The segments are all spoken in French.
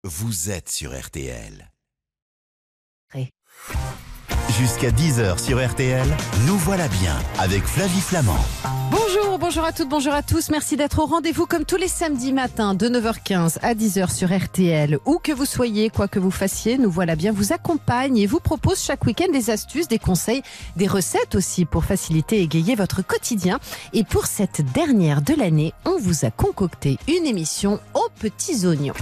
Vous êtes sur RTL. Jusqu'à 10h sur RTL, nous voilà bien avec Flavie Flamand. Bonjour à toutes, bonjour à tous. Merci d'être au rendez-vous comme tous les samedis matins de 9h15 à 10h sur RTL. Où que vous soyez, quoi que vous fassiez, nous voilà bien vous accompagne et vous propose chaque week-end des astuces, des conseils, des recettes aussi pour faciliter et égayer votre quotidien. Et pour cette dernière de l'année, on vous a concocté une émission aux petits oignons.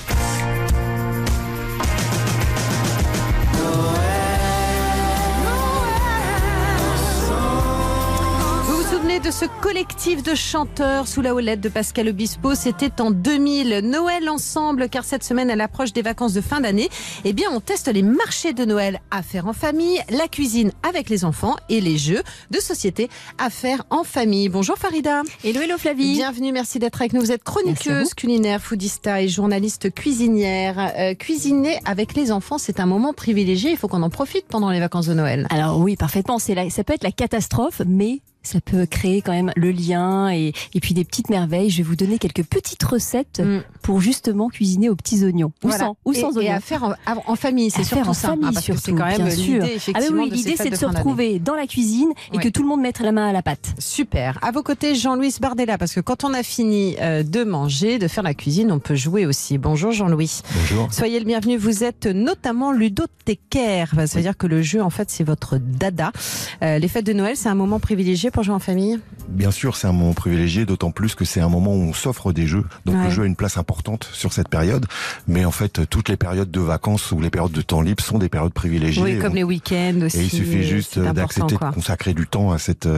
De ce collectif de chanteurs sous la houlette de Pascal Obispo, c'était en 2000. Noël ensemble, car cette semaine à l'approche des vacances de fin d'année, eh bien on teste les marchés de Noël à faire en famille, la cuisine avec les enfants et les jeux de société à faire en famille. Bonjour Farida. Hello Flavie. Bienvenue, merci d'être avec nous. Vous êtes chroniqueuse culinaire, foodista et journaliste cuisinière. Cuisiner avec les enfants, c'est un moment privilégié. Il faut qu'on en profite pendant les vacances de Noël. Alors oui, parfaitement. Ça peut être la catastrophe, mais ça peut créer quand même le lien et puis des petites merveilles. Je vais vous donner quelques petites recettes pour justement cuisiner aux petits oignons. Voilà. Ou sans oignons. Et à faire en famille, c'est surtout ça. Famille, parce que c'est quand même l'idée, effectivement. L'idée, c'est de se retrouver dans la cuisine et que tout le monde mette la main à la pâte. Super. À vos côtés, Jean-Louis Bardella, parce que quand on a fini de manger, de faire la cuisine, on peut jouer aussi. Bonjour Jean-Louis. Bonjour. Soyez le bienvenu. Vous êtes notamment ludothécaire. Ça veut dire que le jeu, en fait, c'est votre dada. Les fêtes de Noël, c'est un moment privilégié pour jouer en famille? Bien sûr, c'est un moment privilégié, d'autant plus que c'est un moment où on s'offre des jeux. Donc le jeu a une place importante sur cette période. Mais en fait, toutes les périodes de vacances ou les périodes de temps libre sont des périodes privilégiées. Oui, comme les week-ends aussi. Et il suffit juste d'accepter de consacrer du temps à cette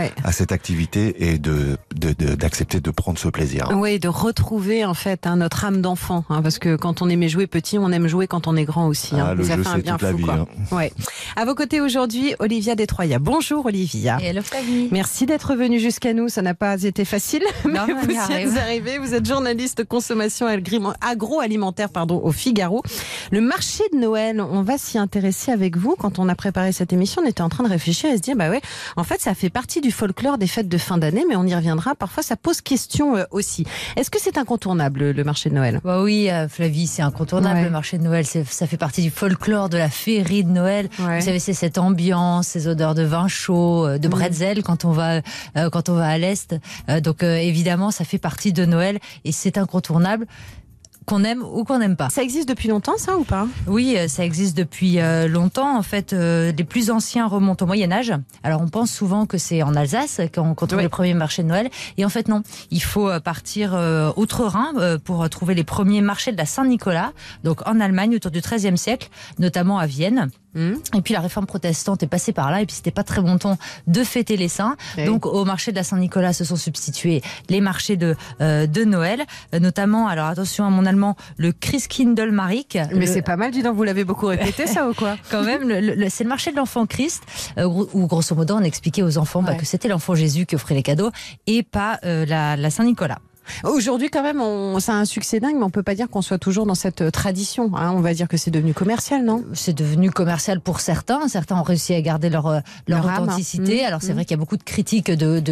activité et d'accepter de prendre ce plaisir. Oui, de retrouver en fait notre âme d'enfant. Parce que quand on aimait jouer petit, on aime jouer quand on est grand aussi. Le jeu, c'est toute la vie. Ouais. À vos côtés aujourd'hui, Olivia Destroyas. Bonjour Olivia. Hello Flavie. Merci d'être venue jusqu'à nous. Ça n'a pas été facile, Non, mais vous y êtes arrivée. Vous êtes journaliste consommation agroalimentaire au Figaro. Le marché de Noël, on va s'y intéresser avec vous. Quand on a préparé cette émission, on était en train de réfléchir et se dire, en fait, ça fait partie du folklore des fêtes de fin d'année, mais on y reviendra. Parfois, ça pose question aussi. Est-ce que c'est incontournable, le marché de Noël? Oui, Flavie, c'est incontournable. Le marché de Noël, ça fait partie du folklore, de la féerie de Noël. Vous savez, c'est cette ambiance, ces odeurs de vin chaud, de bretzel quand on va à l'Est. Donc évidemment, ça fait partie de Noël et c'est incontournable. Qu'on aime ou qu'on n'aime pas. Ça existe depuis longtemps, ça, ou pas? Oui, ça existe depuis longtemps. En fait, les plus anciens remontent au Moyen-Âge. Alors, on pense souvent que c'est en Alsace qu'on trouve les premiers marchés de Noël. Et en fait, non. Il faut partir outre-Rhin pour trouver les premiers marchés de la Saint-Nicolas. Donc, en Allemagne, autour du XIIIe siècle, notamment à Vienne. Et puis la réforme protestante est passée par là et puis c'était pas très bon ton de fêter les saints. Donc au marché de la Saint-Nicolas se sont substitués les marchés de Noël, notamment, alors attention à mon allemand, le Christkindlmarkt. Mais c'est pas mal, dis donc, vous l'avez beaucoup répété ça ou quoi? Quand même, c'est le marché de l'enfant Christ, où grosso modo on expliquait aux enfants que c'était l'enfant Jésus qui offrait les cadeaux et pas la Saint-Nicolas. Aujourd'hui, quand même, ça a un succès dingue, mais on peut pas dire qu'on soit toujours dans cette tradition. On va dire que c'est devenu commercial, non? C'est devenu commercial pour certains. Certains ont réussi à garder leur authenticité. Alors c'est vrai qu'il y a beaucoup de critiques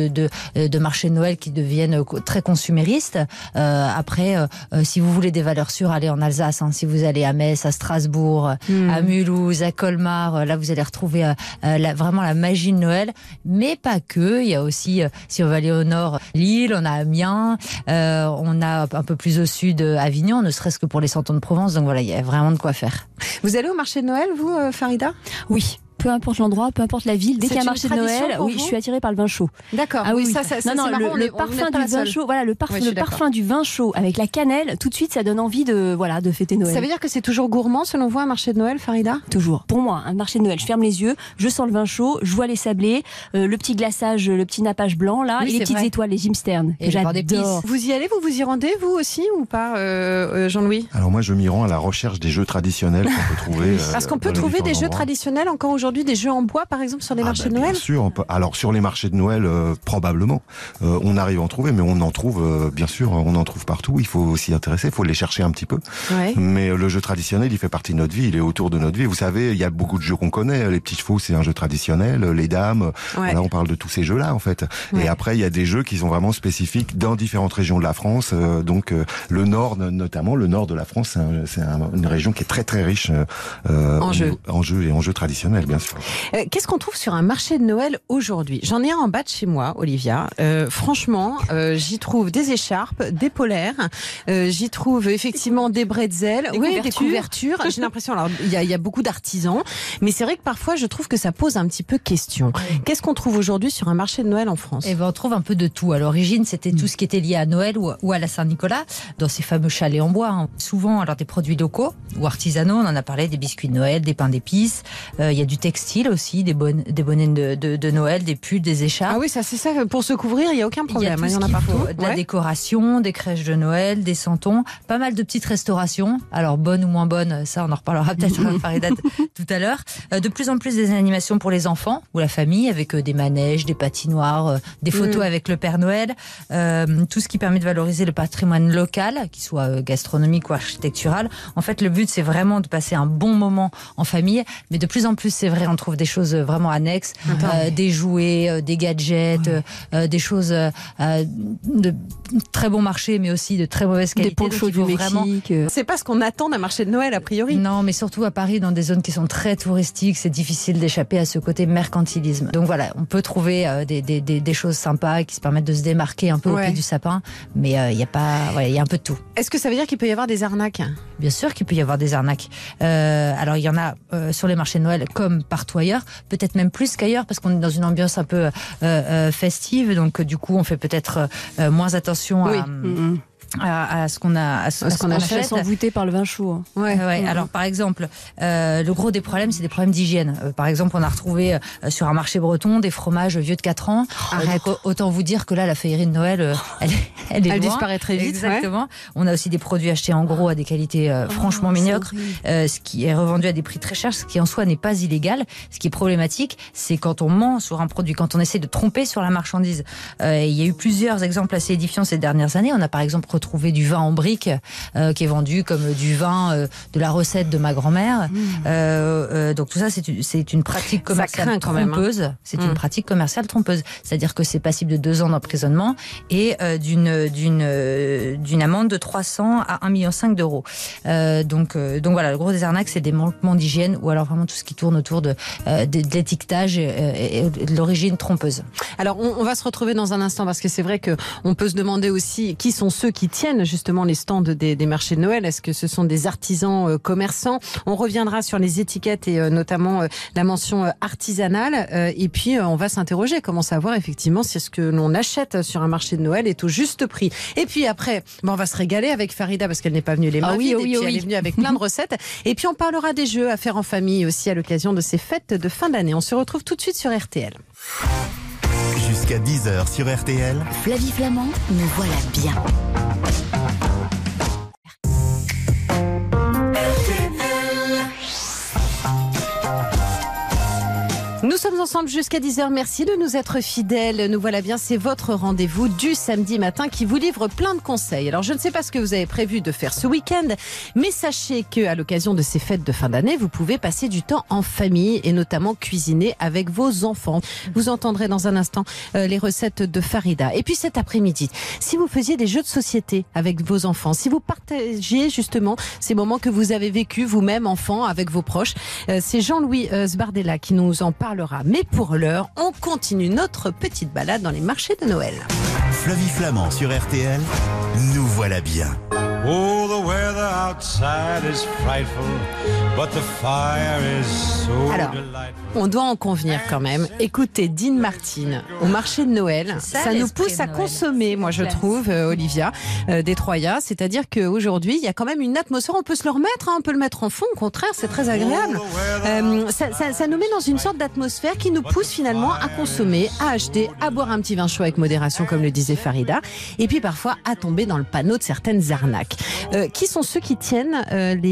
de marchés de Noël qui deviennent très consuméristes. Après, si vous voulez des valeurs sûres, allez en Alsace. Si vous allez à Metz, à Strasbourg, à Mulhouse, à Colmar, là vous allez retrouver vraiment la magie de Noël. Mais pas que. Il y a aussi, si on va aller au nord, Lille, on a Amiens. On a un peu plus au sud Avignon, ne serait-ce que pour les Cantons de Provence. Donc voilà, il y a vraiment de quoi faire. Vous allez au marché de Noël, vous, Farida? Oui. Peu importe l'endroit, peu importe la ville, dès qu'il y a un marché de Noël, je suis attirée par le vin chaud. D'accord. Ah oui, ça le parfum du vin chaud, le parfum du vin chaud avec la cannelle, tout de suite, ça donne envie de fêter Noël. Ça veut dire que c'est toujours gourmand, selon vous, un marché de Noël, Farida? Toujours. Pour moi, un marché de Noël, je ferme les yeux, je sens le vin chaud, je vois les sablés, le petit glaçage, le petit nappage blanc là, et les petites étoiles, les Jim Stern. Et j'adore. Vous y allez, vous y rendez, vous aussi, ou pas, Jean-Louis? Alors moi, je m'y rends à la recherche des jeux traditionnels qu'on peut trouver. Parce qu'on peut trouver des jeux traditionnels encore aujourd'hui. aujourd'hui des jeux en bois, par exemple, sur les marchés de Noël? Bien sûr. Alors, sur les marchés de Noël, probablement. On arrive à en trouver, mais on en trouve, bien sûr, on en trouve partout. Il faut s'y intéresser, il faut les chercher un petit peu. Ouais. Mais le jeu traditionnel, il fait partie de notre vie, il est autour de notre vie. Vous savez, il y a beaucoup de jeux qu'on connaît. Les petits chevaux, c'est un jeu traditionnel. Les dames, voilà, on parle de tous ces jeux-là, en fait. Ouais. Et après, il y a des jeux qui sont vraiment spécifiques dans différentes régions de la France. Donc, le nord, notamment, le nord de la France, c'est une région qui est très très riche en jeux et en jeux traditionnels, bien sûr. Qu'est-ce qu'on trouve sur un marché de Noël aujourd'hui? J'en ai un en bas de chez moi, Olivia. Franchement, j'y trouve des écharpes, des polaires. J'y trouve effectivement des bretzels, des couvertures. J'ai l'impression, alors il y a beaucoup d'artisans, mais c'est vrai que parfois je trouve que ça pose un petit peu question. Qu'est-ce qu'on trouve aujourd'hui sur un marché de Noël en France? Eh ben, on trouve un peu de tout. À l'origine, c'était tout ce qui était lié à Noël ou à la Saint-Nicolas, dans ces fameux chalets en bois. Hein. Souvent, alors des produits locaux ou artisanaux, on en a parlé, des biscuits de Noël, des pains d'épices. Il y a du textile aussi, des bonnets de Noël, des pulls, des écharpes. Ah oui, ça c'est ça. Pour se couvrir, il n'y a aucun problème. Il y en a partout. De la décoration, des crèches de Noël, des santons, pas mal de petites restaurations. Alors bonnes ou moins bonnes, ça on en reparlera peut-être avec Farida tout à l'heure. De plus en plus des animations pour les enfants ou la famille avec des manèges, des patinoires, des photos avec le Père Noël. Tout ce qui permet de valoriser le patrimoine local, qu'il soit gastronomique ou architectural. En fait, le but c'est vraiment de passer un bon moment en famille, mais de plus en plus c'est vrai, on trouve des choses vraiment annexes, des jouets, des gadgets, des choses de très bon marché, mais aussi de très mauvaise qualité. Des ponchos du Mexique. C'est pas ce qu'on attend d'un marché de Noël, a priori. Non, mais surtout à Paris, dans des zones qui sont très touristiques, c'est difficile d'échapper à ce côté mercantilisme. Donc voilà, on peut trouver des choses sympas qui se permettent de se démarquer un peu au pied du sapin, mais il y a un peu de tout. Est-ce que ça veut dire qu'il peut y avoir des arnaques? Bien sûr qu'il peut y avoir des arnaques. Alors il y en a sur les marchés de Noël comme partout ailleurs, peut-être même plus qu'ailleurs, parce qu'on est dans une ambiance un peu festive, donc du coup on fait peut-être moins attention à ce qu'on a, à ce qu'on achète. S'envoûter par le vin chaud. Alors par exemple, le gros des problèmes, c'est des problèmes d'hygiène. Par exemple, on a retrouvé sur un marché breton des fromages vieux de 4 ans. Donc, autant vous dire que là, la féerie de Noël, elle disparaît très vite. Exactement. On a aussi des produits achetés en gros à des qualités franchement médiocres, ce qui est revendu à des prix très chers, ce qui en soi n'est pas illégal. Ce qui est problématique, c'est quand on ment sur un produit, quand on essaie de tromper sur la marchandise. Il y a eu plusieurs exemples assez édifiants ces dernières années. On a par exemple retrouvé du vin en brique qui est vendu comme du vin de la recette de ma grand-mère. Donc tout ça, c'est une pratique commerciale trompeuse. C'est une pratique commerciale trompeuse. C'est-à-dire que c'est passible de 2 ans d'emprisonnement et d'une amende de 300 à 1,5 million d'euros. Donc voilà, le gros des arnaques, c'est des manquements d'hygiène ou alors vraiment tout ce qui tourne autour de l'étiquetage et de l'origine trompeuse. Alors on va se retrouver dans un instant parce que c'est vrai que on peut se demander aussi qui sont ceux qui tiennent justement les stands des marchés de Noël. Est-ce que ce sont des artisans commerçants? On reviendra sur les étiquettes et notamment la mention artisanale. Et puis on va s'interroger, comment savoir effectivement si ce que l'on achète sur un marché de Noël est au juste prix. Et puis après, on va se régaler avec Farida parce qu'elle n'est pas venue les mains vides. Elle est venue avec plein de recettes. Et puis on parlera des jeux à faire en famille aussi à l'occasion de ces fêtes de fin d'année. On se retrouve tout de suite sur RTL. Jusqu'à 10h sur RTL. Flavie Flamand, nous voilà bien. Nous sommes ensemble jusqu'à 10h. Merci de nous être fidèles. Nous voilà bien, c'est votre rendez-vous du samedi matin qui vous livre plein de conseils. Alors, je ne sais pas ce que vous avez prévu de faire ce week-end, mais sachez qu'à l'occasion de ces fêtes de fin d'année, vous pouvez passer du temps en famille et notamment cuisiner avec vos enfants. Vous entendrez dans un instant les recettes de Farida. Et puis cet après-midi, si vous faisiez des jeux de société avec vos enfants, si vous partagiez justement ces moments que vous avez vécus vous-même, enfant, avec vos proches, c'est Jean-Louis Sbardella qui nous en parle. Mais pour l'heure, on continue notre petite balade dans les marchés de Noël. Flavie Flamand sur RTL, nous voilà bien. Oh, the weather outside is frightful, but the fire is so delightful. On doit en convenir quand même. Écoutez, Dean Martin au marché de Noël, ça nous pousse à consommer, moi je trouve, Olivia, des Troyas. C'est-à-dire qu'aujourd'hui, il y a quand même une atmosphère, on peut se le remettre, on peut le mettre en fond, au contraire, c'est très agréable. Ça nous met dans une sorte d'atmosphère qui nous pousse finalement à consommer, à acheter, à boire un petit vin chaud avec modération, comme le disait Farida, et puis parfois à tomber dans le panneau de certaines arnaques. marque. Qui sont ceux qui tiennent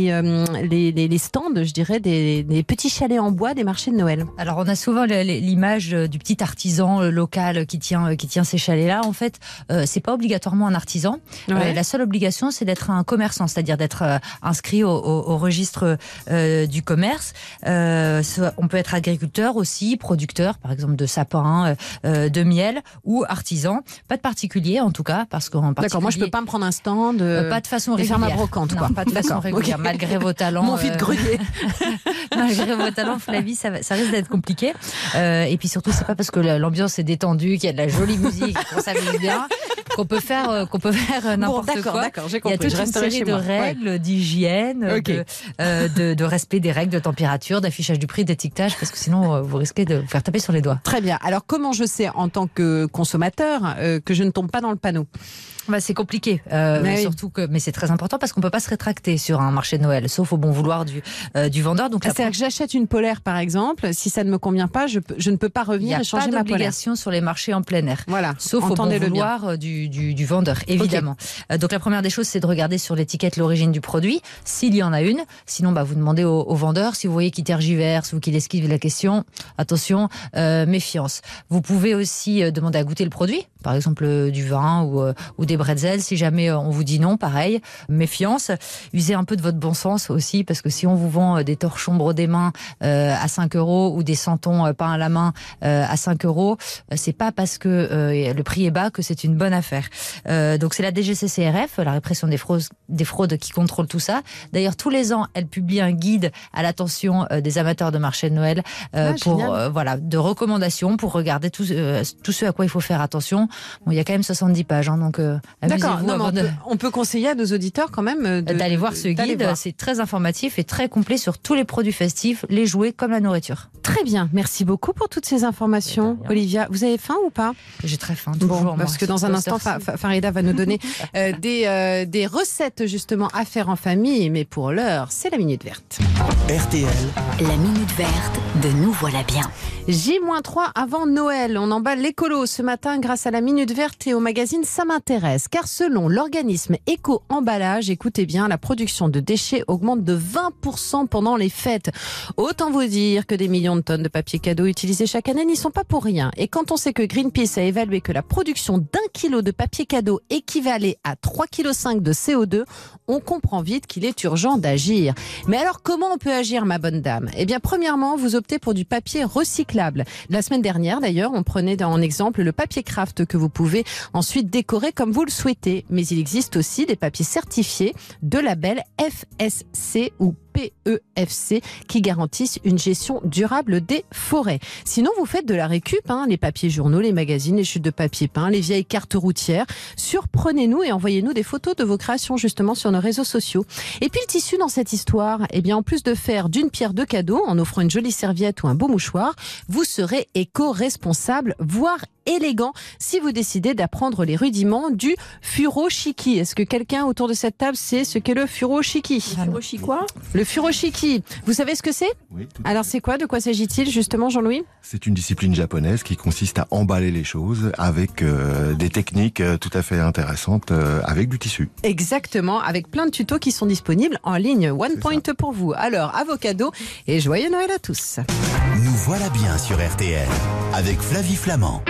les stands, je dirais, des petits chalets en bois des marchés de Noël? Alors on a souvent l'image du petit artisan local qui tient ces chalets-là. En fait, c'est pas obligatoirement un artisan. La seule obligation, c'est d'être un commerçant, c'est-à-dire d'être inscrit au registre du commerce. On peut être agriculteur aussi, producteur, par exemple de sapins, de miel, ou artisan. Pas de particulier en tout cas, parce qu'en particulier. D'accord, moi je peux pas me prendre un stand. Pas de façon régulière. Faire ma brocante, quoi. Non, pas de façon régulière, okay. Malgré vos talents. Mon vide-grenier. Malgré vos talents, Flavie, ça risque d'être compliqué. Et puis surtout, c'est pas parce que l'ambiance est détendue, qu'il y a de la jolie musique, qu'on s'amuse bien, qu'on peut faire n'importe quoi. D'accord, j'ai compris. Il y a toute une série de règles d'hygiène, de respect des règles de température, d'affichage du prix, d'étiquetage, parce que sinon vous risquez de vous faire taper sur les doigts. Très bien. Alors comment je sais en tant que consommateur que je ne tombe pas dans le panneau? C'est compliqué, mais c'est très important parce qu'on peut pas se rétracter sur un marché de Noël, sauf au bon vouloir du vendeur. Donc c'est-à-dire que j'achète une polaire par exemple, si ça ne me convient pas, je ne peux pas revenir et changer ma polaire. Il n'y a pas d'obligation sur les marchés en plein air, voilà, sauf au bon vouloir du vendeur, évidemment. Okay. Donc la première des choses, c'est de regarder sur l'étiquette l'origine du produit, s'il y en a une. Sinon, vous demandez au vendeur. Si vous voyez qu'il tergiverse ou qu'il esquive la question, attention, méfiance. Vous pouvez aussi demander à goûter le produit, par exemple du vin ou des bretzels. Si jamais on vous dit non, pareil, méfiance. Usez un peu de votre bon sens aussi, parce que si on vous vend des torchons brodés main à 5 € ou des santons peints à la main à 5 €, c'est pas parce que le prix est bas que c'est une bonne affaire. Donc c'est la DGCCRF, la répression des fraudes, qui contrôle tout ça. D'ailleurs, tous les ans, elle publie un guide à l'attention des amateurs de marché de Noël de recommandations pour regarder tout ce à quoi il faut faire attention. Bon, il y a quand même 70 pages, donc d'accord. On peut conseiller à nos auditeurs quand même d'aller voir ce guide. C'est très informatif et très complet sur tous les produits festifs, les jouets comme la nourriture. Très bien, merci beaucoup pour toutes ces informations. Olivia, vous avez faim ou pas? J'ai très faim, toujours. Parce que dans un instant, Farida va nous donner des recettes justement à faire en famille, mais pour l'heure, c'est la Minute Verte. RTL. La Minute Verte de Nous Voilà Bien. J-3 avant Noël, on emballe l'écolo ce matin grâce à la Minute Verte et au magazine Ça m'intéresse. Car selon l'organisme Éco-Emballage, écoutez bien, la production de déchets augmente de 20% pendant les fêtes. Autant vous dire que des millions de tonnes de papier cadeau utilisés chaque année n'y sont pas pour rien. Et quand on sait que Greenpeace a évalué que la production d'1 kilo de papier cadeau équivalait à 3,5 kg de CO2, on comprend vite qu'il est urgent d'agir. Mais alors comment on peut agir, ma bonne dame? Eh bien, premièrement, vous optez pour du papier recyclable. La semaine dernière, d'ailleurs, on prenait en exemple le papier craft que vous pouvez ensuite décorer comme vous le souhaitez. Mais il existe aussi des papiers certifiés de label FSC ou PEFC qui garantissent une gestion durable des forêts. Sinon, vous faites de la récup, les papiers journaux, les magazines, les chutes de papier peint, les vieilles cartes routières. Surprenez-nous et envoyez-nous des photos de vos créations justement sur nos réseaux sociaux. Et puis le tissu dans cette histoire, en plus de faire d'une pierre deux cadeaux en offrant une jolie serviette ou un beau mouchoir, vous serez éco-responsable, voire élégant si vous décidez d'apprendre les rudiments du furoshiki. Est-ce que quelqu'un autour de cette table sait ce qu'est le furoshiki? Furoshiki quoi? Le furoshiki, vous savez ce que c'est? Oui. Alors c'est quoi? De quoi s'agit-il justement, Jean-Louis? C'est une discipline japonaise qui consiste à emballer les choses avec des techniques tout à fait intéressantes avec du tissu. Exactement, avec plein de tutos qui sont disponibles en ligne. One point pour vous. Alors, à vos cadeaux et joyeux Noël à tous. Nous voilà bien sur RTL avec Flavie Flamand.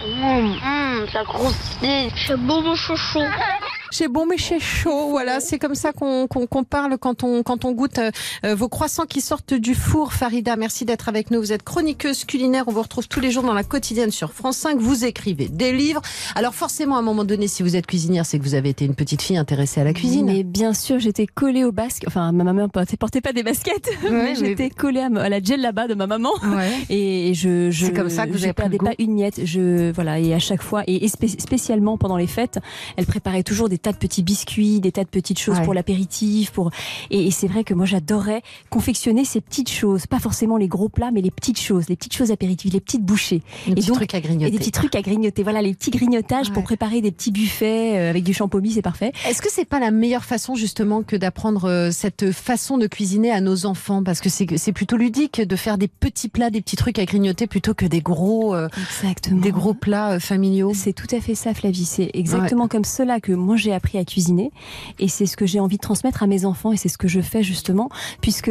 Ça croustille. C'est bon mon chouchou. C'est bon mais c'est chaud, voilà, c'est comme ça qu'on parle quand on goûte vos croissants qui sortent du four. Farida, merci d'être avec nous. Vous êtes chroniqueuse culinaire, on vous retrouve tous les jours dans la quotidienne sur France 5. Vous écrivez des livres. Alors forcément, à un moment donné, si vous êtes cuisinière, c'est que vous avez été une petite fille intéressée à la cuisine. Mais bien sûr, j'étais collée au basket. Enfin, ma maman portait pas des baskets, mais j'étais collée à la djellaba de ma maman. Ouais. Et c'est comme ça que vous avez perdais pas une miette. Et à chaque fois, et spécialement pendant les fêtes, elle préparait toujours des tas de petits biscuits, des tas de petites choses pour l'apéritif, et c'est vrai que moi j'adorais confectionner ces petites choses, pas forcément les gros plats, mais les petites choses apéritives, les petites bouchées. Des petits trucs à grignoter. Et des petits trucs à grignoter. Voilà, les petits grignotages pour préparer des petits buffets avec du champomis, c'est parfait. Est-ce que c'est pas la meilleure façon justement que d'apprendre cette façon de cuisiner à nos enfants, parce que c'est plutôt ludique de faire des petits plats, des petits trucs à grignoter plutôt que des gros plats familiaux. C'est tout à fait ça, Flavie. C'est exactement comme cela que moi j'ai j'ai appris à cuisiner et c'est ce que j'ai envie de transmettre à mes enfants et c'est ce que je fais justement puisque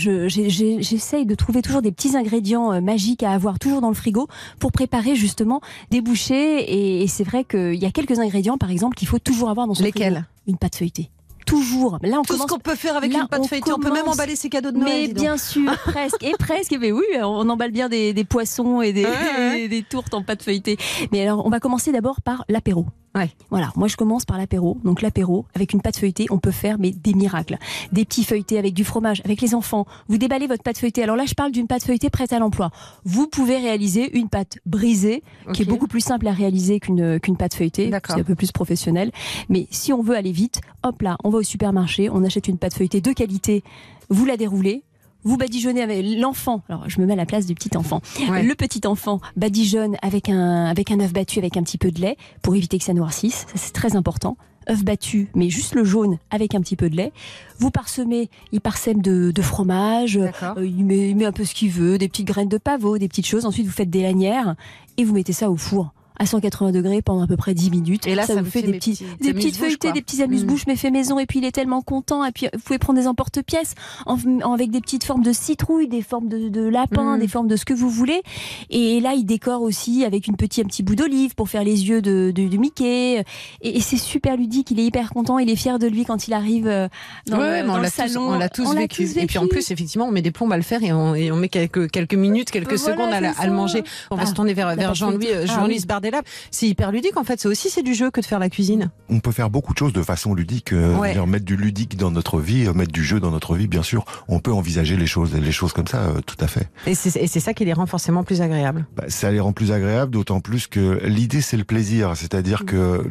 j'essaye de trouver toujours des petits ingrédients magiques à avoir toujours dans le frigo pour préparer justement des bouchées et c'est vrai qu'il y a quelques ingrédients par exemple qu'il faut toujours avoir dans son frigo. Lesquels ? Une pâte feuilletée. Toujours. Là, on Tout commence... ce qu'on peut faire avec une pâte feuilletée, on peut même emballer ses cadeaux de Noël. Mais bien sûr, presque. Et presque, mais oui, on emballe bien des poissons et des tourtes en pâte feuilletée. Mais alors, on va commencer d'abord par l'apéro. Ouais. Voilà, moi je commence par l'apéro. Donc l'apéro, avec une pâte feuilletée, on peut faire des miracles. Des petits feuilletés avec du fromage, avec les enfants. Vous déballez votre pâte feuilletée. Alors là, je parle d'une pâte feuilletée prête à l'emploi. Vous pouvez réaliser une pâte brisée, qui est beaucoup plus simple à réaliser qu'une pâte feuilletée. C'est un peu plus professionnel. Mais si on veut aller vite, hop là, on va au supermarché, on achète une pâte feuilletée de qualité, vous la déroulez. Vous badigeonnez avec l'enfant. Alors, je me mets à la place du petit enfant. Ouais. Le petit enfant badigeonne avec un œuf battu avec un petit peu de lait pour éviter que ça noircisse. Ça, c'est très important. Œuf battu, mais juste le jaune avec un petit peu de lait. Vous parsemez, il parsème de fromage. Il met un peu ce qu'il veut, des petites graines de pavot, des petites choses. Ensuite, vous faites des lanières et vous mettez ça au four à 180 degrés pendant à peu près 10 minutes. Et là, ça vous fait des petites feuilletées, des petits amuse-bouches, mais fait maison. Et puis, il est tellement content. Et puis, vous pouvez prendre des emporte-pièces avec des petites formes de citrouille, des formes de lapin, des formes de ce que vous voulez. Et là, il décore aussi avec un petit bout d'olive pour faire les yeux de Mickey. Et c'est super ludique. Il est hyper content. Il est fier de lui quand il arrive dans le salon. On l'a tous vécu. Et puis, en plus, effectivement, on met des plombes à le faire et on met quelques minutes, quelques secondes à le manger. On va se tourner vers Jean-Louis Bardella. C'est hyper ludique en fait, c'est du jeu que de faire la cuisine. On peut faire beaucoup de choses de façon ludique, mettre du ludique dans notre vie, mettre du jeu dans notre vie, bien sûr. On peut envisager les choses comme ça, tout à fait. Et c'est ça qui les rend forcément plus agréables. Ça les rend plus agréables, d'autant plus que l'idée c'est le plaisir, c'est-à-dire que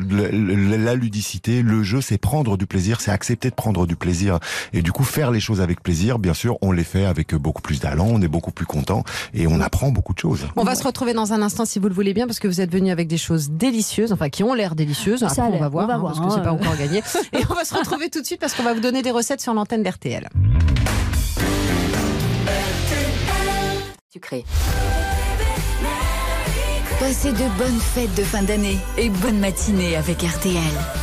la ludicité, le jeu, c'est prendre du plaisir, c'est accepter de prendre du plaisir. Et du coup, faire les choses avec plaisir, bien sûr, on les fait avec beaucoup plus d'allant, on est beaucoup plus content et on apprend beaucoup de choses. On va se retrouver dans un instant si vous le voulez bien, parce que vous êtes venus avec des choses délicieuses, enfin qui ont l'air délicieuses. Après, on va voir, parce que c'est pas encore gagné. Et on va se retrouver tout de suite parce qu'on va vous donner des recettes sur l'antenne d'RTL. Sucré. Passez de bonnes fêtes de fin d'année et bonne matinée avec RTL.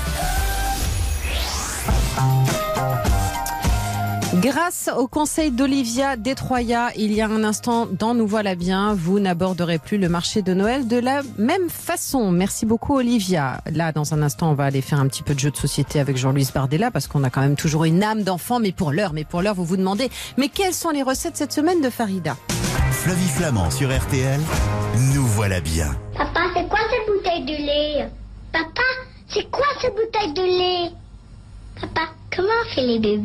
Grâce au conseil d'Olivia Détroya, il y a un instant dans Nous voilà bien, vous n'aborderez plus le marché de Noël de la même façon. Merci beaucoup Olivia. Là, dans un instant, on va aller faire un petit peu de jeu de société avec Jean-Louis Bardella parce qu'on a quand même toujours une âme d'enfant. Mais pour l'heure, vous vous demandez, mais quelles sont les recettes cette semaine de Farida ? Flavie Flamand sur RTL, Nous voilà bien. Papa, c'est quoi cette bouteille de lait ? Papa, c'est quoi cette bouteille de lait ? Papa, comment on fait les bébés ?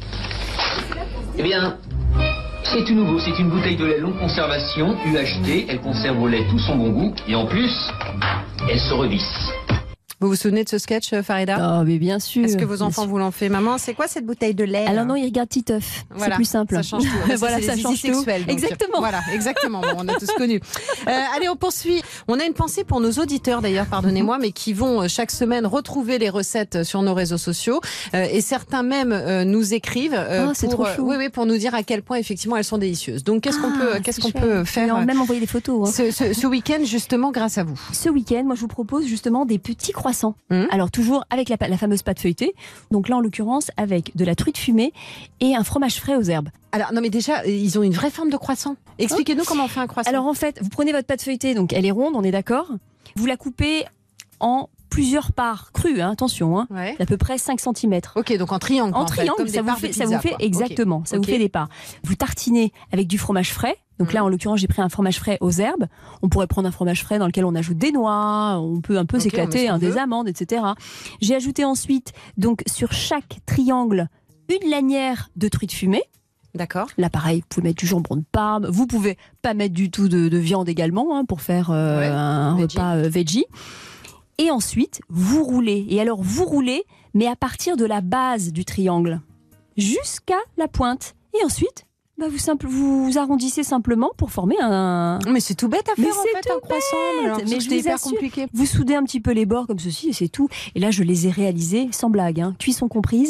Eh bien, c'est tout nouveau, c'est une bouteille de lait longue conservation, UHT, elle conserve au lait tout son bon goût, et en plus, elle se revisse. Vous vous souvenez de ce sketch, Farida ? Oh, mais bien sûr. Est-ce que vos enfants vous l'ont fait ? Maman, c'est quoi cette bouteille de lait ? Alors non, ils regardent Titeuf. Voilà, c'est plus simple. Ça change tout. Voilà, ça change tout. Sexuel, exactement. Voilà, exactement. Bon, on a tous connu. Allez, on poursuit. On a une pensée pour nos auditeurs, d'ailleurs, pardonnez-moi, mais qui vont chaque semaine retrouver les recettes sur nos réseaux sociaux. Et certains même nous écrivent pour nous dire à quel point, effectivement, elles sont délicieuses. Donc, qu'est-ce qu'on peut faire ? Même envoyer des photos. Ce week-end, justement, grâce à vous. Ce week-end, moi, je vous propose justement des petits croissants. Alors, toujours avec la fameuse pâte feuilletée. Donc là, en l'occurrence, avec de la truite fumée et un fromage frais aux herbes. Alors, non, mais déjà, ils ont une vraie forme de croissant. Expliquez-nous comment on fait un croissant. Alors, en fait, vous prenez votre pâte feuilletée, donc elle est ronde, on est d'accord. Vous la coupez en plusieurs parts crues, attention, à peu près 5 cm. Ok, donc en triangle. En triangle, comme ça vous fait exactement, ça vous fait des parts. Vous tartinez avec du fromage frais. Donc là, en l'occurrence, j'ai pris un fromage frais aux herbes. On pourrait prendre un fromage frais dans lequel on ajoute des noix, on peut un peu s'éclater, des amandes, etc. J'ai ajouté ensuite, donc sur chaque triangle, une lanière de truite fumée. D'accord. Là, pareil, vous pouvez mettre du jambon de Parme. Vous pouvez pas mettre du tout de viande également pour faire un repas veggie. Et ensuite, vous roulez. Et alors, vous roulez, mais à partir de la base du triangle jusqu'à la pointe. Et ensuite, vous arrondissez simplement pour former un... Mais c'est tout bête à faire un croissant. Mais je vous assure, compliqué. Vous soudez un petit peu les bords comme ceci et c'est tout. Et là, je les ai réalisés sans blague, cuisson comprise,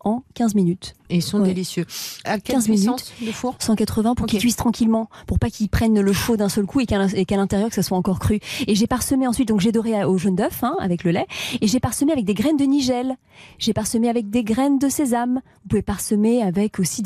en 15 minutes. Et ils sont délicieux. À quelle 15 puissance de four? 180 pour qu'ils cuisent tranquillement, pour pas qu'ils prennent le chaud d'un seul coup et qu'à l'intérieur que ça soit encore cru. Et j'ai parsemé ensuite, donc j'ai doré au jaune d'œuf avec le lait, et j'ai parsemé avec des graines de nigel, j'ai parsemé avec des graines de sésame. Vous pouvez parsemer avec aussi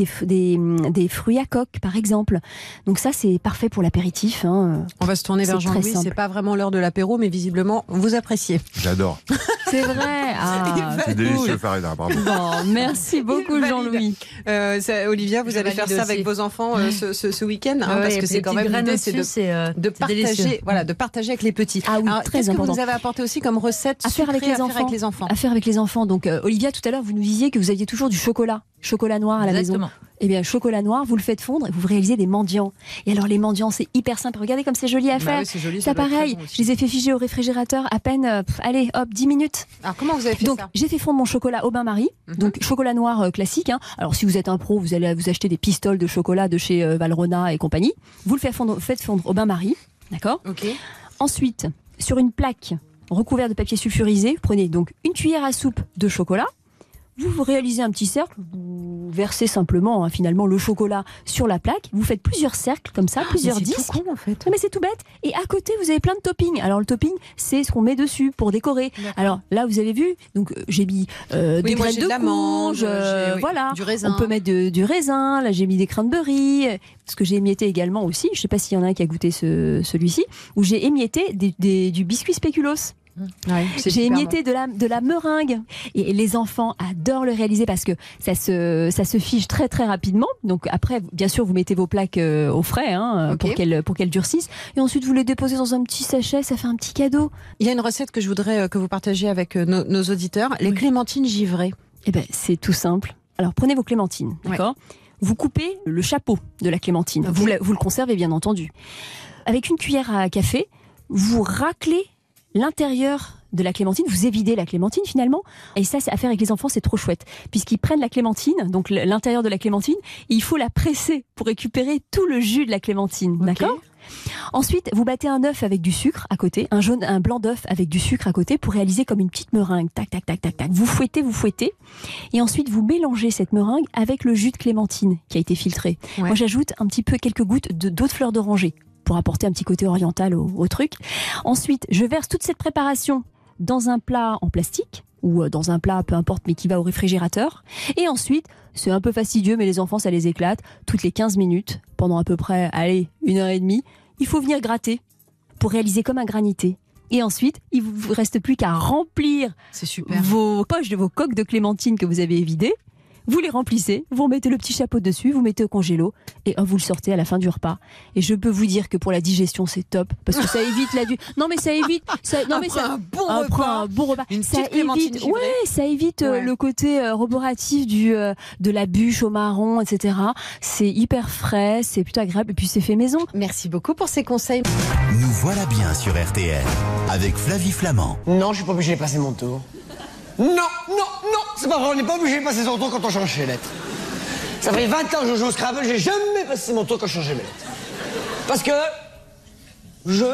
des fruits à coque par exemple. Donc ça c'est parfait pour l'apéritif. On va se tourner vers Jean-Louis. C'est pas vraiment l'heure de l'apéro, mais visiblement vous appréciez. J'adore. C'est vrai. C'est délicieux, Farida. Bravo. Bon, merci beaucoup Jean-Louis. Olivia, vous allez faire ça avec vos enfants ce week-end, parce que c'est quand même l'idée, c'est de partager, de partager avec les petits. Ah oui, alors, très important. Que vous avez apporté aussi comme recette à faire avec les enfants. À faire avec les enfants. Donc Olivia, tout à l'heure, vous nous disiez que vous aviez toujours du chocolat noir à la maison. Eh bien, chocolat noir, vous le faites fondre et vous réalisez des mendiants. Et alors, les mendiants, c'est hyper simple. Regardez comme c'est joli à faire. Oui, c'est joli, ça pareil, je les ai fait figer au réfrigérateur à peine, allez, hop, 10 minutes. Alors, comment vous avez fait ça? Donc, j'ai fait fondre mon chocolat au bain-marie. Donc, chocolat noir classique. Alors, si vous êtes un pro, vous allez vous acheter des pistoles de chocolat de chez Valrhona et compagnie. Vous le faites fondre au bain-marie. D'accord? Ok. Ensuite, sur une plaque recouverte de papier sulfurisé, vous prenez donc une cuillère à soupe de chocolat. Vous réalisez un petit cercle, vous versez simplement finalement le chocolat sur la plaque, vous faites plusieurs cercles comme ça, plusieurs disques. C'est tout con en fait. Non, mais c'est tout bête. Et à côté vous avez plein de toppings. Alors le topping c'est ce qu'on met dessus pour décorer. Alors là vous avez vu, donc j'ai mis des graines de courge, voilà. Du raisin. On peut mettre du raisin. Là j'ai mis des cranberries. Ce que j'ai émietté également aussi, je ne sais pas s'il y en a un qui a goûté celui-ci, où j'ai émietté du biscuit spéculoos. Ouais, j'ai émietté de la meringue et les enfants adorent le réaliser parce que ça se fige très très rapidement. Donc après bien sûr vous mettez vos plaques au frais pour qu'elles durcissent et ensuite vous les déposez dans un petit sachet, ça fait un petit cadeau. Il y a une recette que je voudrais que vous partagiez avec nos auditeurs, les clémentines givrées. Eh ben c'est tout simple. Alors prenez vos clémentines, d'accord ? Vous coupez le chapeau de la clémentine. Vous le conservez bien entendu. Avec une cuillère à café, vous raclez l'intérieur de la clémentine, vous évidez la clémentine finalement, et ça c'est à faire avec les enfants, c'est trop chouette, puisqu'ils prennent la clémentine, donc l'intérieur de la clémentine, et il faut la presser pour récupérer tout le jus de la clémentine, d'accord ? Ensuite, vous battez un œuf avec du sucre à côté, un blanc d'œuf avec du sucre à côté pour réaliser comme une petite meringue, tac tac tac tac tac. Vous fouettez, et ensuite vous mélangez cette meringue avec le jus de clémentine qui a été filtré. Ouais. Moi j'ajoute un petit peu quelques gouttes d'eau de fleur d'oranger pour apporter un petit côté oriental au truc. Ensuite, je verse toute cette préparation dans un plat en plastique ou dans un plat, peu importe, mais qui va au réfrigérateur. Et ensuite, c'est un peu fastidieux, mais les enfants, ça les éclate. Toutes les 15 minutes, pendant à peu près, 1h30, il faut venir gratter pour réaliser comme un granité. Et ensuite, il ne vous reste plus qu'à remplir vos poches de vos coques de clémentine que vous avez évidées. Vous les remplissez, vous remettez le petit chapeau dessus, vous mettez au congélo et vous le sortez à la fin du repas. Et je peux vous dire que pour la digestion, c'est top parce que ça évite Non mais ça évite. Un bon repas. Une ça évite. Ça évite le côté roboratif de la bûche au marron, etc. C'est hyper frais, c'est plutôt agréable et puis c'est fait maison. Merci beaucoup pour ces conseils. Nous voilà bien sur RTL avec Flavie Flamand. Non, je suis pas obligé de passer mon tour. Non, c'est pas vrai, on n'est pas obligé de passer son tour quand on change ses lettres. Ça fait 20 ans que je joue au Scrabble, j'ai jamais passé mon tour quand je changeais mes lettres. Parce que je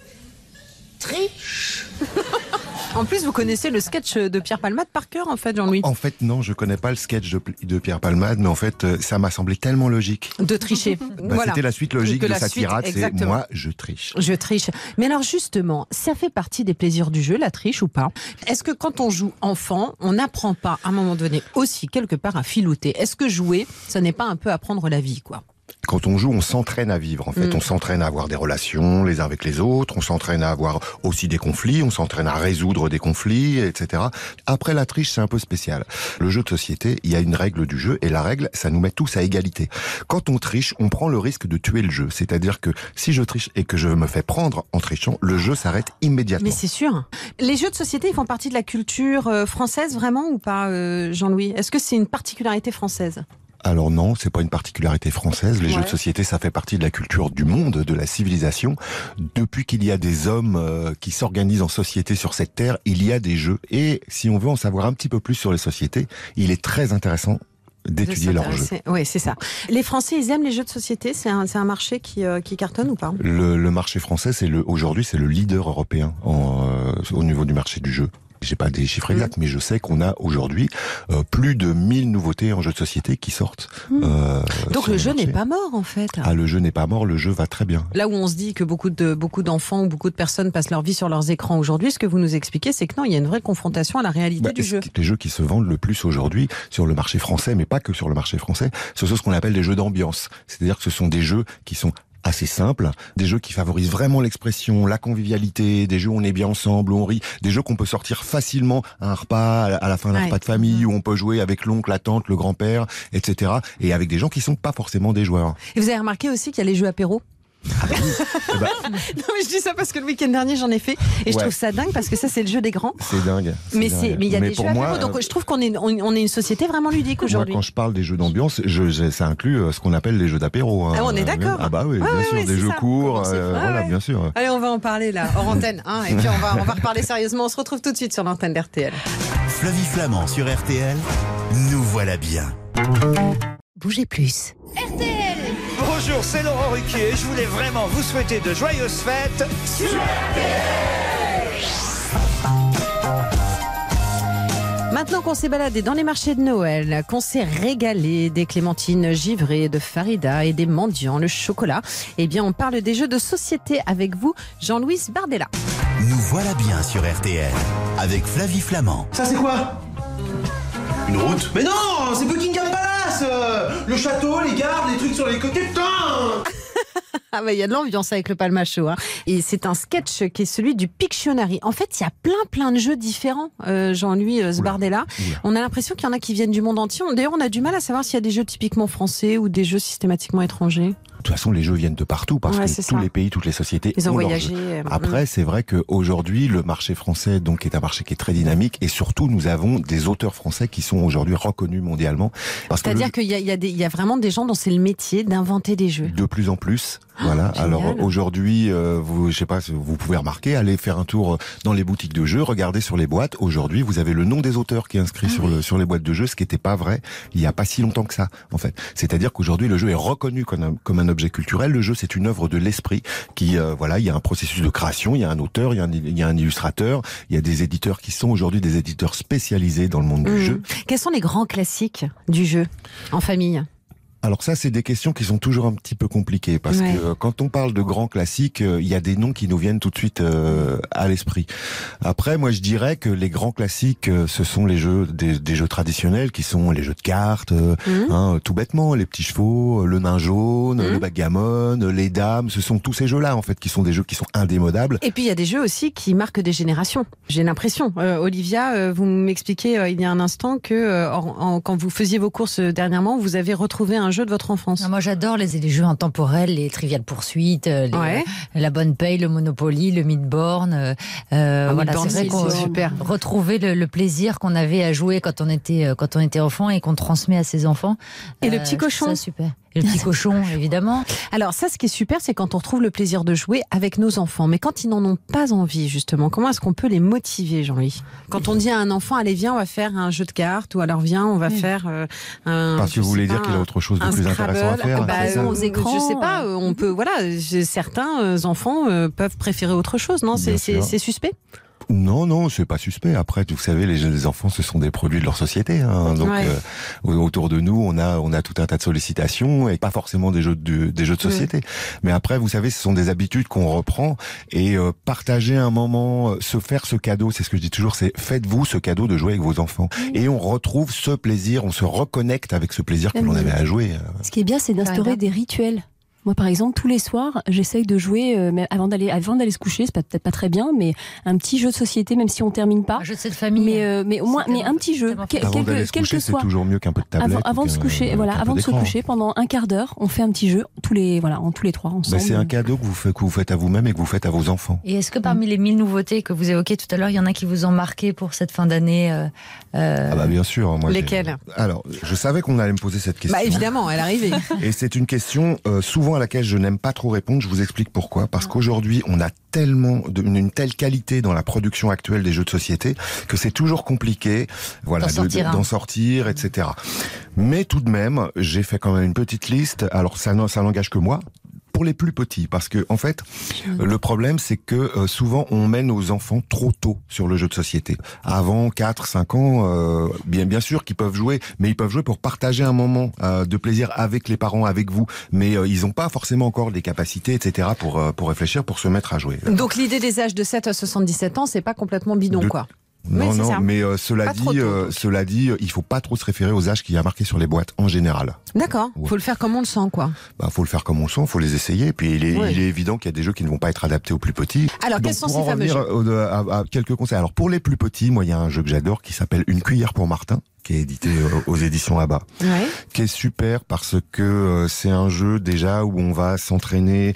triche. En plus, vous connaissez le sketch de Pierre Palmade par cœur, en fait, Jean-Louis. En fait, non, je connais pas le sketch de Pierre Palmade, mais en fait, ça m'a semblé tellement logique. De tricher. Voilà. C'était la suite logique de sa tirade, c'est moi, je triche. Je triche. Mais alors, justement, ça fait partie des plaisirs du jeu, la triche ou pas ? Est-ce que quand on joue enfant, on n'apprend pas, à un moment donné, aussi, quelque part, à filouter ? Est-ce que jouer, ça n'est pas un peu apprendre la vie, quoi ? Quand on joue, on s'entraîne à vivre. En fait, on s'entraîne à avoir des relations les uns avec les autres. On s'entraîne à avoir aussi des conflits. On s'entraîne à résoudre des conflits, etc. Après, la triche, c'est un peu spécial. Le jeu de société, il y a une règle du jeu, et la règle, ça nous met tous à égalité. Quand on triche, on prend le risque de tuer le jeu. C'est-à-dire que si je triche et que je me fais prendre en trichant, le jeu s'arrête immédiatement. Mais c'est sûr. Les jeux de société, ils font partie de la culture française, vraiment, ou pas, Jean-Louis ? Est-ce que c'est une particularité française ? Alors non, c'est pas une particularité française. Les jeux de société, ça fait partie de la culture du monde, de la civilisation. Depuis qu'il y a des hommes qui s'organisent en société sur cette terre, il y a des jeux. Et si on veut en savoir un petit peu plus sur les sociétés, il est très intéressant d'étudier leurs jeux. Oui, c'est ça. Les Français, ils aiment les jeux de société. C'est un marché qui cartonne ou pas ? Le marché français, aujourd'hui, c'est le leader européen au niveau du marché du jeu. J'ai pas des chiffres exacts, mais je sais qu'on a aujourd'hui plus de 1000 nouveautés en jeux de société qui sortent. Donc le jeu n'est pas mort en fait. Ah, le jeu n'est pas mort, le jeu va très bien. Là où on se dit que beaucoup d'enfants ou beaucoup de personnes passent leur vie sur leurs écrans aujourd'hui, ce que vous nous expliquez, c'est que non, il y a une vraie confrontation à la réalité du jeu. Les jeux qui se vendent le plus aujourd'hui sur le marché français, mais pas que sur le marché français, ce sont ce qu'on appelle des jeux d'ambiance. C'est-à-dire que ce sont des jeux qui sont assez simples, des jeux qui favorisent vraiment l'expression, la convivialité, des jeux où on est bien ensemble, où on rit, des jeux qu'on peut sortir facilement à un repas, à la fin d'un repas de famille, où on peut jouer avec l'oncle, la tante, le grand-père, etc. Et avec des gens qui sont pas forcément des joueurs. Et vous avez remarqué aussi qu'il y a les jeux apéro? Ah bah oui. Non mais je dis ça parce que le week-end dernier j'en ai fait et je trouve ça dingue parce que ça c'est le jeu des grands. C'est dingue. Mais il y a des jeux apéro, donc je trouve qu'on est une société vraiment ludique aujourd'hui. Moi quand je parle des jeux d'ambiance, ça inclut ce qu'on appelle les jeux d'apéro. Ah on est d'accord. Ah bah oui, bien sûr, des jeux courts, voilà, bien sûr. Allez, on va en parler là, hors antenne, hein, et puis on va reparler sérieusement. On se retrouve tout de suite sur l'antenne d'RTL. Flavie Flamand sur RTL, nous voilà bien. Bougez plus. RTL. Bonjour, c'est Laurent Ruquier. Je voulais vraiment vous souhaiter de joyeuses fêtes sur RTL. Maintenant qu'on s'est baladé dans les marchés de Noël, qu'on s'est régalé des clémentines givrées, de Farida et des mendiants, le chocolat, eh bien on parle des jeux de société avec vous, Jean-Louis Bardella. Nous voilà bien sur RTL avec Flavie Flamand. Ça c'est quoi? Une route? Mais non, c'est Buckingham Palace. Le château, les gardes, les trucs sur les côtés, putain. Ah bah il y a de l'ambiance avec le Palmacho, hein. Et c'est un sketch qui est celui du Pictionary. En fait, il y a plein de jeux différents, Jean-Louis Bardella. On a l'impression qu'il y en a qui viennent du monde entier. D'ailleurs, on a du mal à savoir s'il y a des jeux typiquement français ou des jeux systématiquement étrangers. De toute façon, les jeux viennent de partout parce que tous les pays, toutes les sociétés ils ont voyagé. Après, c'est vrai qu'aujourd'hui, le marché français donc est un marché qui est très dynamique et surtout, nous avons des auteurs français qui sont aujourd'hui reconnus mondialement. C'est-à-dire qu'il y a vraiment des gens dont c'est le métier d'inventer des jeux. De plus en plus. Voilà. Alors aujourd'hui, je sais pas, vous pouvez remarquer, allez faire un tour dans les boutiques de jeux, regardez sur les boîtes. Aujourd'hui, vous avez le nom des auteurs qui est inscrit sur les boîtes de jeux, ce qui n'était pas vrai il y a pas si longtemps que ça, en fait. C'est-à-dire qu'aujourd'hui, le jeu est reconnu comme un objet culturel. Le jeu, c'est une œuvre de l'esprit qui, il y a un processus de création, il y a un auteur, il y a un illustrateur, il y a des éditeurs qui sont aujourd'hui des éditeurs spécialisés dans le monde du jeu. Quels sont les grands classiques du jeu en famille ? Alors ça, c'est des questions qui sont toujours un petit peu compliquées parce que quand on parle de grands classiques, il y a des noms qui nous viennent tout de suite à l'esprit. Après, moi, je dirais que les grands classiques, ce sont les jeux des jeux traditionnels qui sont les jeux de cartes, tout bêtement, les petits chevaux, le nain jaune, le backgammon, les dames. Ce sont tous ces jeux-là en fait qui sont des jeux qui sont indémodables. Et puis il y a des jeux aussi qui marquent des générations. J'ai l'impression. Olivia, vous m'expliquiez il y a un instant que quand vous faisiez vos courses dernièrement, vous avez retrouvé un jeu de votre enfance. Moi j'adore les jeux intemporels, les Trivial Pursuit, la Bonne Paye, le Monopoly, le Midborn. Voilà, c'est vrai qu'on retrouver le plaisir qu'on avait à jouer quand on était enfant et qu'on transmet à ses enfants. Et le petit cochon. Ça, super. Et le petit cochon, évidemment. Alors ça, ce qui est super, c'est quand on retrouve le plaisir de jouer avec nos enfants. Mais quand ils n'en ont pas envie, justement, comment est-ce qu'on peut les motiver, Jean-Louis ? Quand on dit à un enfant, allez, viens, on va faire un jeu de cartes, ou alors viens, on va faire un... Parce que vous voulez dire qu'il a autre chose de plus intéressant à faire. Aux écrans, je sais pas, on peut, certains enfants peuvent préférer autre chose, non ? C'est suspect ? Non, c'est pas suspect. Après, vous savez, les enfants, ce sont des produits de leur société. Donc, autour de nous, on a tout un tas de sollicitations et pas forcément des jeux de société. Mais après, vous savez, ce sont des habitudes qu'on reprend et partager un moment, se faire ce cadeau. C'est ce que je dis toujours, c'est faites-vous ce cadeau de jouer avec vos enfants et on retrouve ce plaisir, on se reconnecte avec ce plaisir que l'on avait à jouer. Ce qui est bien, c'est d'instaurer des rituels. Moi, par exemple, tous les soirs, j'essaye de jouer, avant d'aller se coucher, c'est peut-être pas très bien, mais un petit jeu de société, même si on termine pas. Un jeu de cette famille. Mais au moins, un petit jeu, quel que soit. C'est toujours mieux qu'un peu de tablette. Avant de se coucher, avant de se coucher, pendant un quart d'heure, on fait un petit jeu, tous les trois ensemble. C'est un cadeau que vous faites à vous-même et que vous faites à vos enfants. Et est-ce que parmi les 1000 nouveautés que vous évoquez tout à l'heure, il y en a qui vous ont marqué pour cette fin d'année Ah bah bien sûr. Moi, lesquelles ? Alors, je savais qu'on allait me poser cette question. Bah évidemment, elle arrivait. Et c'est une question souvent à laquelle je n'aime pas trop répondre. Je vous explique pourquoi. Parce qu'aujourd'hui, on a tellement une telle qualité dans la production actuelle des jeux de société que c'est toujours compliqué, d'en sortir, etc. Mais tout de même, j'ai fait quand même une petite liste. Alors ça n'engage que moi. pour les plus petits, parce que en fait, le problème c'est que souvent on mène nos enfants trop tôt sur le jeu de société. Avant 4-5 ans, bien sûr qu'ils peuvent jouer, mais ils peuvent jouer pour partager un moment de plaisir avec les parents, avec vous, mais ils n'ont pas forcément encore les capacités, etc. pour réfléchir, pour se mettre à jouer. Donc l'idée des âges de 7 à 77 ans, c'est pas complètement bidon, quoi. Non, oui, non, mais cela dit, il faut pas trop se référer aux âges qu'il y a marqués sur les boîtes en général. D'accord. Faut le faire comme on le sent, quoi. Faut le faire comme on le sent, faut les essayer. Puis il est évident qu'il y a des jeux qui ne vont pas être adaptés aux plus petits. Alors, quels sont ces fameux jeux ? À quelques conseils. Alors pour les plus petits, moi il y a un jeu que j'adore qui s'appelle Une cuillère pour Martin, qui est édité aux éditions ABBA, qui est super parce que c'est un jeu déjà où on va s'entraîner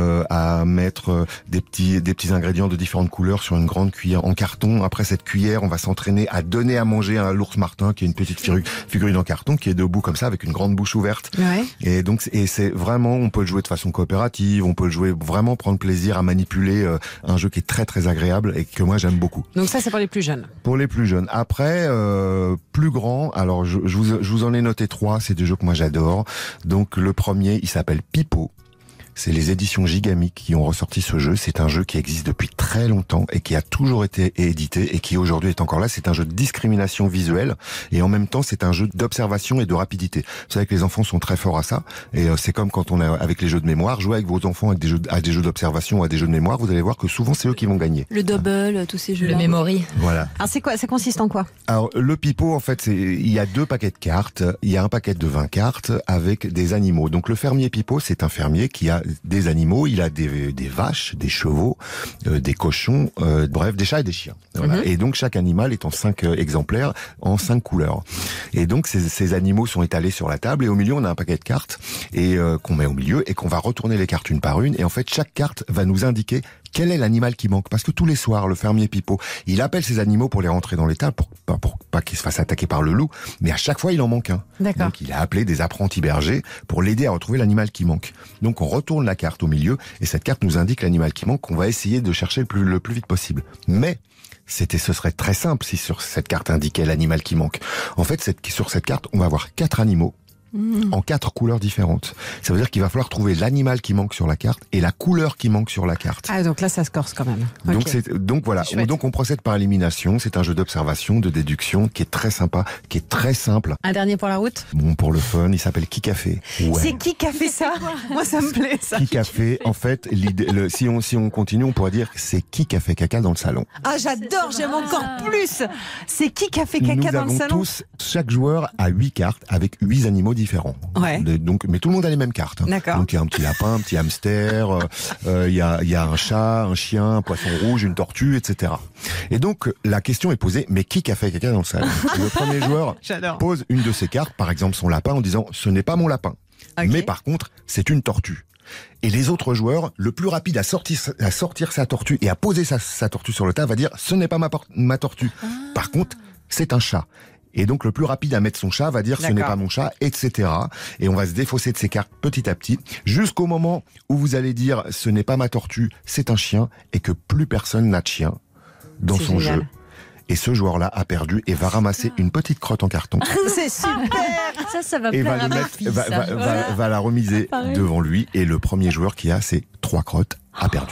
à mettre des petits ingrédients de différentes couleurs sur une grande cuillère en carton. Après cette cuillère, on va s'entraîner à donner à manger à l'ours Martin, qui est une petite figurine en carton, qui est debout comme ça avec une grande bouche ouverte. Et donc c'est vraiment, on peut le jouer de façon coopérative, on peut le jouer vraiment prendre plaisir à manipuler un jeu qui est très très agréable et que moi j'aime beaucoup. Donc ça c'est pour les plus jeunes. Pour les plus jeunes. Après plus grand, alors je vous en ai noté 3, c'est des jeux que moi j'adore. Donc le premier, il s'appelle Pipo. C'est les éditions Gigamic qui ont ressorti ce jeu. C'est un jeu qui existe depuis très longtemps et qui a toujours été édité et qui aujourd'hui est encore là. C'est un jeu de discrimination visuelle et en même temps c'est un jeu d'observation et de rapidité. Vous savez que les enfants sont très forts à ça et c'est comme quand on est avec les jeux de mémoire. Jouez avec vos enfants avec à des jeux d'observation ou à des jeux de mémoire, vous allez voir que souvent c'est eux qui vont gagner. Le double, tous ces jeux-là. Le memory. Voilà. Alors c'est quoi ? Ça consiste en quoi ? Alors le Pipo en fait, il y a 2 paquets de cartes. Il y a un paquet de 20 cartes avec des animaux. Donc le fermier Pipo, c'est un fermier qui a des animaux, il a des vaches, des chevaux, des cochons, bref, des chats et des chiens. Voilà. Et donc chaque animal est en 5 exemplaires, en 5 couleurs. Et donc ces animaux sont étalés sur la table et au milieu on a un paquet de cartes et qu'on met au milieu et qu'on va retourner les cartes une par une. Et en fait chaque carte va nous indiquer quel est l'animal qui manque. Parce que tous les soirs, le fermier Pipo, il appelle ses animaux pour les rentrer dans l'étable, pour pas qu'ils se fassent attaquer par le loup, mais à chaque fois, il en manque un. D'accord. Donc, il a appelé des apprentis bergers pour l'aider à retrouver l'animal qui manque. Donc, on retourne la carte au milieu, et cette carte nous indique l'animal qui manque, qu'on va essayer de chercher le plus vite possible. Mais, ce serait très simple si sur cette carte indiquait l'animal qui manque. En fait, sur cette carte, on va avoir 4 animaux, en 4 couleurs différentes. Ça veut dire qu'il va falloir trouver l'animal qui manque sur la carte et la couleur qui manque sur la carte. Ah, donc là, ça se corse quand même. Donc voilà. Donc on procède par élimination. C'est un jeu d'observation, de déduction qui est très sympa, qui est très simple. Un dernier pour la route ? Bon, pour le fun, il s'appelle Qui Café. Ouais. C'est Qui Café ça ? Moi, ça me plaît, ça. Qui Café, en fait, si on continue, on pourrait dire que c'est Qui Café Caca dans le salon. Ah, j'adore, j'aime encore plus. C'est Qui Café Caca dans le salon ? Nous avons tous, chaque joueur a 8 cartes avec 8 animaux différents. Ouais. Donc, mais tout le monde a les mêmes cartes. Hein. D'accord. Donc il y a un petit lapin, un petit hamster, il y a un chat, un chien, un poisson rouge, une tortue, etc. Et donc la question est posée, mais qui a fait caca dans le salon ? Le premier joueur pose une de ses cartes, par exemple son lapin, en disant ce n'est pas mon lapin, mais par contre c'est une tortue. Et les autres joueurs, le plus rapide à sortir sa tortue et à poser sa tortue sur le tas, va dire ce n'est pas ma tortue. Par contre c'est un chat. Et donc le plus rapide à mettre son chat va dire ce n'est pas mon chat, etc. Et on va se défausser de ces cartes petit à petit, jusqu'au moment où vous allez dire ce n'est pas ma tortue, c'est un chien, et que plus personne n'a de chien dans son jeu. Et ce joueur-là a perdu et va ramasser une petite crotte en carton. C'est super. Ça va et plaire à ma fille, va la remiser devant lui. Et le premier joueur qui a ces 3 crottes a perdu.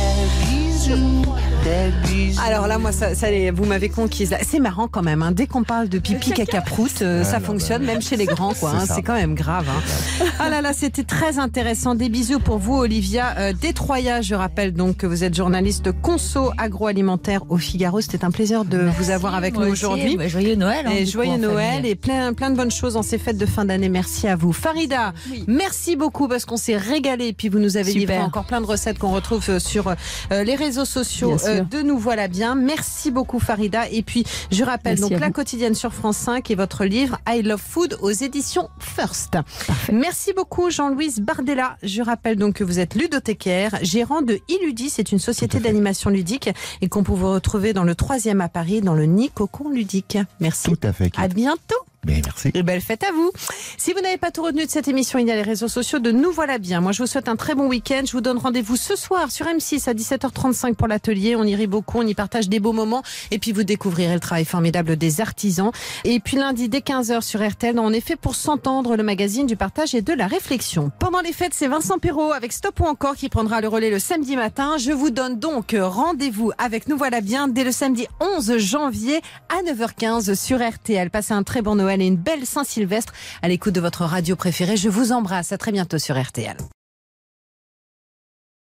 Alors là, moi, ça vous m'avez conquise. C'est marrant quand même. Hein. Dès qu'on parle de pipi, caca, prout, ça fonctionne même chez les grands. Quoi. Hein. C'est quand même grave. Hein. Ah là là, c'était très intéressant. Des bisous pour vous, Olivia Détroya. Je rappelle donc que vous êtes journaliste conso agroalimentaire au Figaro. C'était un plaisir de vous avoir avec nous aujourd'hui. Joyeux Noël. Et joyeux Noël et plein de bonnes choses en ces fêtes de fin d'année. Merci à vous. Farida, merci beaucoup parce qu'on s'est régalé. Et puis vous nous avez livré encore plein de recettes qu'on retrouve sur les réseaux sociaux de Nous Voilà Bien. Merci beaucoup Farida. Et puis je rappelle donc La Quotidienne sur France 5 et votre livre I Love Food aux éditions First. Parfait. Merci beaucoup Jean-Louis Bardella. Je rappelle donc que vous êtes ludothécaire, gérant de Illudi. C'est une société d'animation ludique et qu'on peut vous retrouver dans le 3e à Paris dans le Nid Cocon Ludique. Merci. Tout à fait. À bientôt. Mais merci. Et belle fête à vous. Si vous n'avez pas tout retenu de cette émission, il y a les réseaux sociaux de Nous Voilà Bien. Moi, je vous souhaite un très bon week-end. Je vous donne rendez-vous ce soir sur M6 à 17h35 pour l'atelier. On y rit beaucoup, on y partage des beaux moments. Et puis, vous découvrirez le travail formidable des artisans. Et puis, lundi, dès 15h sur RTL, on est fait pour s'entendre, le magazine du partage et de la réflexion. Pendant les fêtes, c'est Vincent Perrault avec Stop ou Encore qui prendra le relais le samedi matin. Je vous donne donc rendez-vous avec Nous Voilà Bien dès le samedi 11 janvier à 9h15 sur RTL. Passez un très bon Noël et une belle Saint-Sylvestre à l'écoute de votre radio préférée. Je vous embrasse. À très bientôt sur RTL.